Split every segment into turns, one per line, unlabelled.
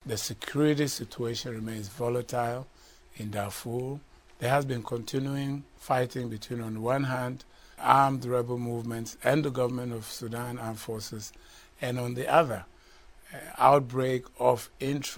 The security situation remains volatile in Darfur. There has been continuing fighting between, on the one hand, armed rebel movements and the government of Sudan Armed Forces, and on the other, outbreak of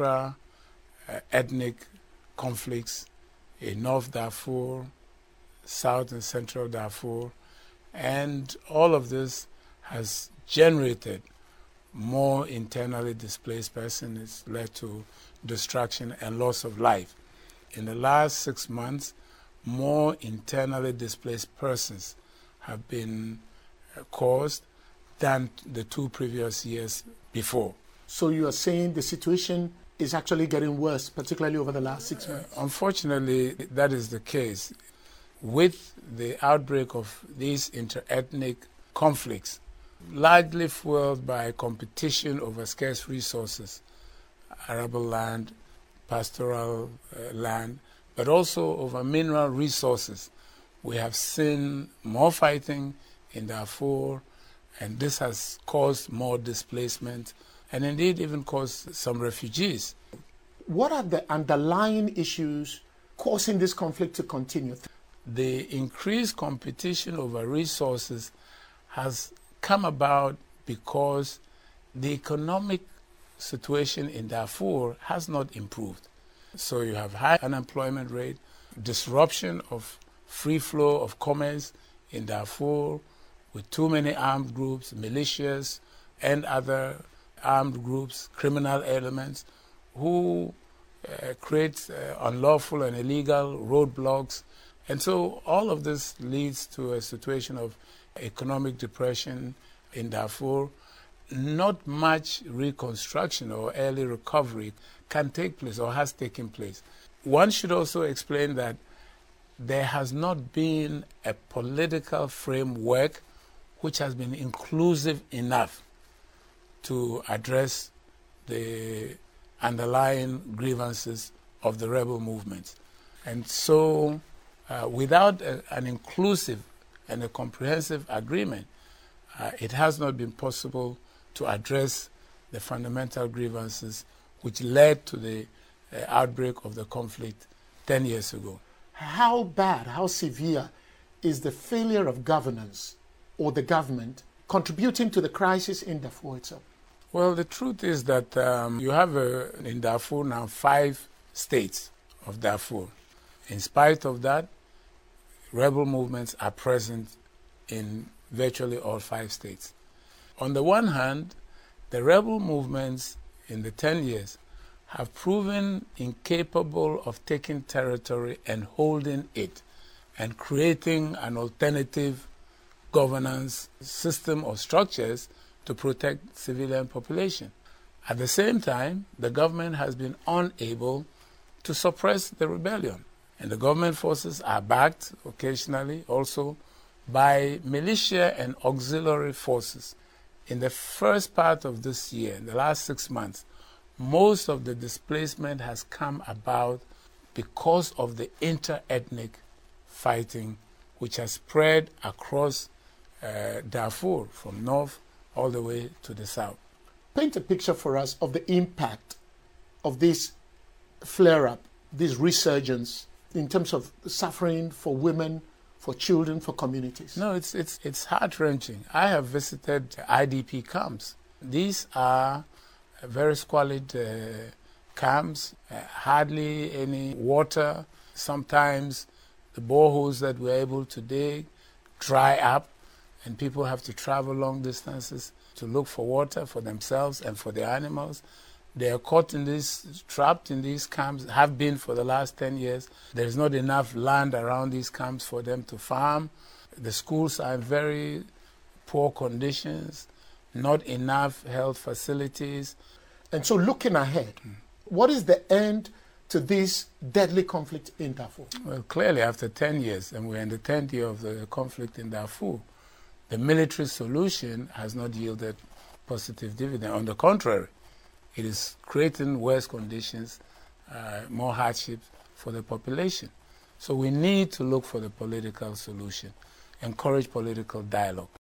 intra-ethnic conflicts in North Darfur, South and Central Darfur, and all of this has generated more internally displaced persons. It's led to destruction and loss of life. In the last 6 months, more internally displaced persons have been caused than the 2 previous years before.
So you are saying the situation is actually getting worse, particularly over the last 6 months?
Unfortunately, that is the case. With the outbreak of these inter-ethnic conflicts, largely fueled by competition over scarce resources, arable land, pastoral land, but also over mineral resources, we have seen more fighting in Darfur, and this has caused more displacement and indeed even caused some refugees.
What are the underlying issues causing this conflict to continue?
The increased competition over resources has come about because the economic situation in Darfur has not improved. So you have high unemployment rate, disruption of free flow of commerce in Darfur with too many armed groups, militias and other armed groups, criminal elements who create unlawful and illegal roadblocks. And so all of this leads to a situation of economic depression in Darfur. Not much reconstruction or early recovery can take place or has taken place. One should also explain that there has not been a political framework which has been inclusive enough to address the underlying grievances of the rebel movements. And so without an inclusive and a comprehensive agreement, it has not been possible to address the fundamental grievances which led to the outbreak of the conflict 10 years ago.
How bad, how severe is the failure of governance or the government contributing to the crisis in Darfur itself?
Well, the truth is that you have in Darfur now 5 states of Darfur. In spite of that, rebel movements are present in virtually all 5 states. On the one hand, the rebel movements in the 10 years have proven incapable of taking territory and holding it and creating an alternative governance system or structures to protect civilian population. At the same time, the government has been unable to suppress the rebellion. And the government forces are backed occasionally also by militia and auxiliary forces. In the first part of this year, in the last 6 months, most of the displacement has come about because of the inter-ethnic fighting which has spread across Darfur from north all the way to the south.
Paint a picture for us of the impact of this flare-up, this resurgence, in terms of suffering for women, for children, for communities.
No, it's heart-wrenching. I have visited IDP camps. These are very squalid camps, hardly any water. Sometimes the boreholes that we're able to dig dry up, and people have to travel long distances to look for water for themselves and for their animals. They are caught in this, trapped in these camps, have been for the last 10 years. There's not enough land around these camps for them to farm. The schools are in very poor conditions, not enough health facilities.
And so looking ahead, what is the end to this deadly conflict in Darfur?
Well, clearly after 10 years, and we're in the 10th year of the conflict in Darfur, the military solution has not yielded positive dividend. On the contrary, it is creating worse conditions, more hardship for the population. So we need to look for the political solution, encourage political dialogue.